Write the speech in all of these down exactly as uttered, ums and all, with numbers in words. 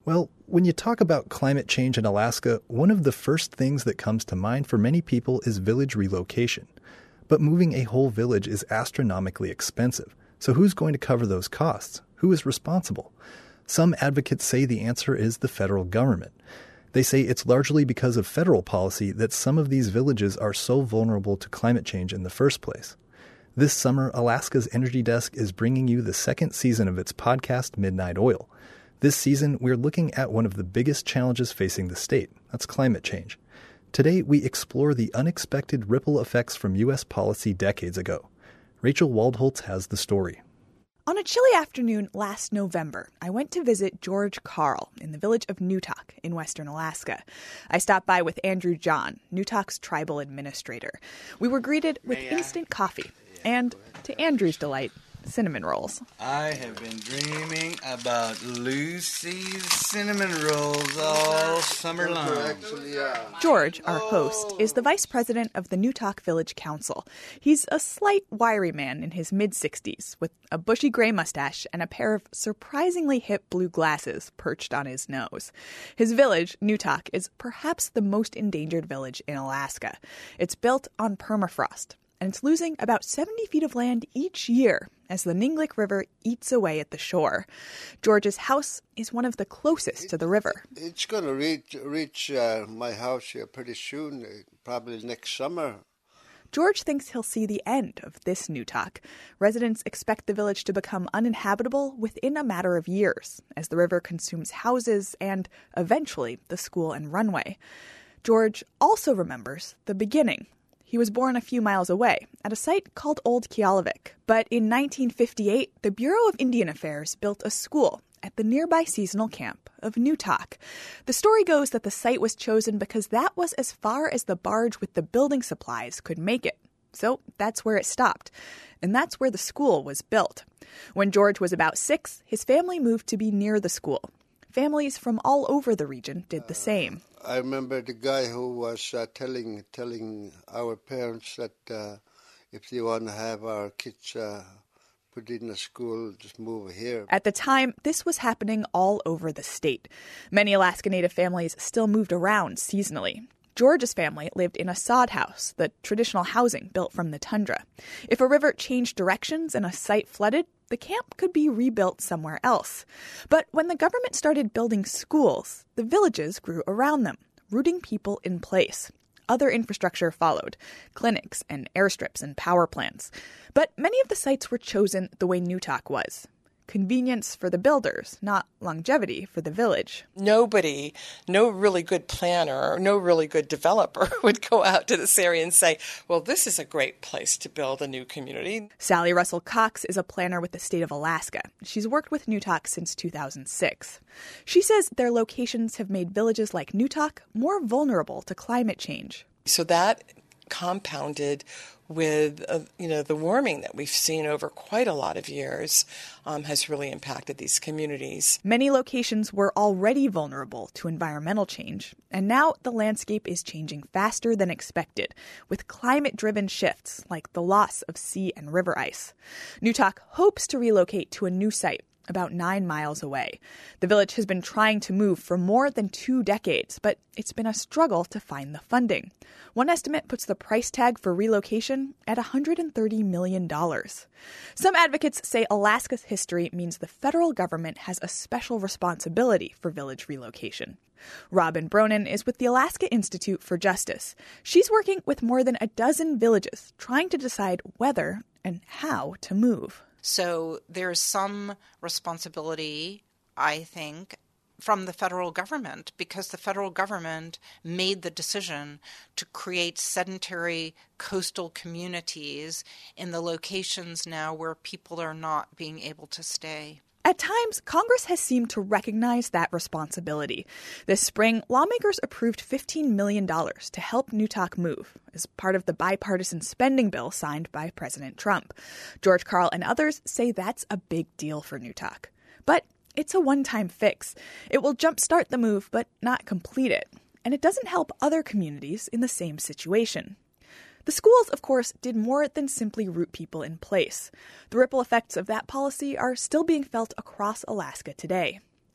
Well, when you talk about climate change in Alaska, one of the first things that comes to mind for many people is village relocation. But moving a whole village is astronomically expensive. So who's going to cover those costs? Who is responsible? Some advocates say the answer is the federal government. They say it's largely because of federal policy that some of these villages are so vulnerable to climate change in the first place. This summer, Alaska's Energy Desk is bringing you the second season of its podcast, Midnight Oil. This season, we're looking at one of the biggest challenges facing the state. That's climate change. Today, we explore the unexpected ripple effects from U S policy decades ago. Rachel Waldholtz has the story. On a chilly afternoon last November, I went to visit George Carl in the village of Newtok in western Alaska. I stopped by with Andrew John, Newtok's tribal administrator. We were greeted with instant coffee and, to Andrew's delight, cinnamon rolls. I have been dreaming about Lucy's cinnamon rolls all summer long. George, our host, is the vice president of the Newtok Village Council. He's a slight, wiry man in his mid-sixties with a bushy gray mustache and a pair of surprisingly hip blue glasses perched on his nose. His village, Newtok, is perhaps the most endangered village in Alaska. It's built on permafrost, and it's losing about seventy feet of land each year as the Ninglick River eats away at the shore. George's house is one of the closest to the river. It's going to reach, reach uh, my house here pretty soon, probably next summer. George thinks he'll see the end of this Newtok. Residents expect the village to become uninhabitable within a matter of years as the river consumes houses and, eventually, the school and runway. George also remembers the beginning. He was born a few miles away, at a site called Old Kialavik. But in nineteen fifty-eight, the Bureau of Indian Affairs built a school at the nearby seasonal camp of Newtok. The story goes that the site was chosen because that was as far as the barge with the building supplies could make it. So that's where it stopped. And that's where the school was built. When George was about six, his family moved to be near the school. Families from all over the region did the same. Uh, I remember the guy who was uh, telling telling our parents that uh, if they want to have our kids uh, put in a school, just move here. At the time, this was happening all over the state. Many Alaska Native families still moved around seasonally. George's family lived in a sod house, the traditional housing built from the tundra. If a river changed directions and a site flooded, the camp could be rebuilt somewhere else. But when the government started building schools, the villages grew around them, rooting people in place. Other infrastructure followed, clinics and airstrips and power plants. But many of the sites were chosen the way Newtok was. Convenience for the builders, not longevity for the village. Nobody, no really good planner, no really good developer would go out to this area and say, well, this is a great place to build a new community. Sally Russell Cox is a planner with the state of Alaska. She's worked with Newtok since two thousand six. She says their locations have made villages like Newtok more vulnerable to climate change. So that compounded with, uh, you know, the warming that we've seen over quite a lot of years um, has really impacted these communities. Many locations were already vulnerable to environmental change, and now the landscape is changing faster than expected, with climate-driven shifts like the loss of sea and river ice. Newtok hopes to relocate to a new site about nine miles away. The village has been trying to move for more than two decades, but it's been a struggle to find the funding. One estimate puts the price tag for relocation at one hundred thirty million dollars. Some advocates say Alaska's history means the federal government has a special responsibility for village relocation. Robin Bronin is with the Alaska Institute for Justice. She's working with more than a dozen villages, trying to decide whether and how to move. So there's some responsibility, I think, from the federal government, because the federal government made the decision to create sedentary coastal communities in the locations now where people are not being able to stay. At times, Congress has seemed to recognize that responsibility. This spring, lawmakers approved fifteen million dollars to help Newtok move as part of the bipartisan spending bill signed by President Trump. George Carl and others say that's a big deal for Newtok. But it's a one-time fix. It will jumpstart the move, but not complete it. And it doesn't help other communities in the same situation. The schools, of course, did more than simply root people in place. The ripple effects of that policy are still being felt across Alaska today.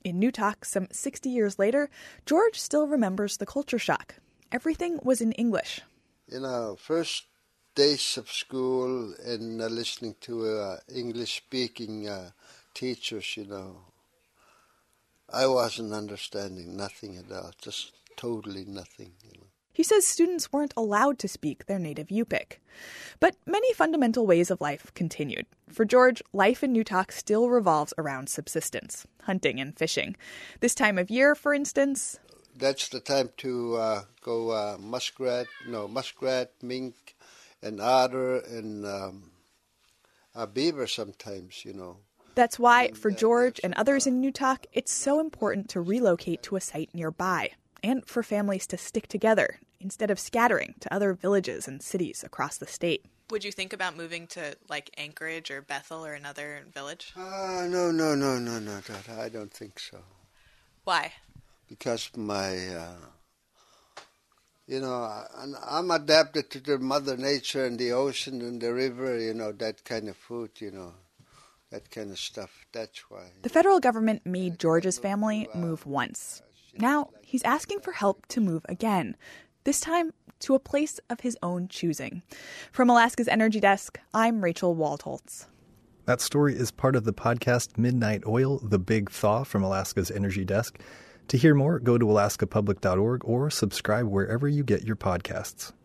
In Newtok, some sixty years later, George still remembers the culture shock. Everything was in English. You know, first days of school and uh, listening to uh, English-speaking uh, teachers, you know, I wasn't understanding nothing at all, just totally nothing, you know. He says students weren't allowed to speak their native Yupik. But many fundamental ways of life continued. For George, life in Newtok still revolves around subsistence, hunting and fishing. This time of year, for instance... That's the time to uh, go uh, muskrat, no, muskrat, mink, and otter, and um, a beaver sometimes, you know. That's why, for George and others in Newtok, it's so important to relocate to a site nearby, and for families to stick together instead of scattering to other villages and cities across the state. Would you think about moving to, like, Anchorage or Bethel or another village? Uh, no, no, no, no, no, I don't think so. Why? Because my, uh, you know, I'm adapted to the Mother Nature and the ocean and the river, you know, that kind of food, you know, that kind of stuff. That's why. The federal government made George's family move once. Now he's asking for help to move again, this time to a place of his own choosing. From Alaska's Energy Desk, I'm Rachel Waldholtz. That story is part of the podcast Midnight Oil, The Big Thaw from Alaska's Energy Desk. To hear more, go to alaska public dot org or subscribe wherever you get your podcasts.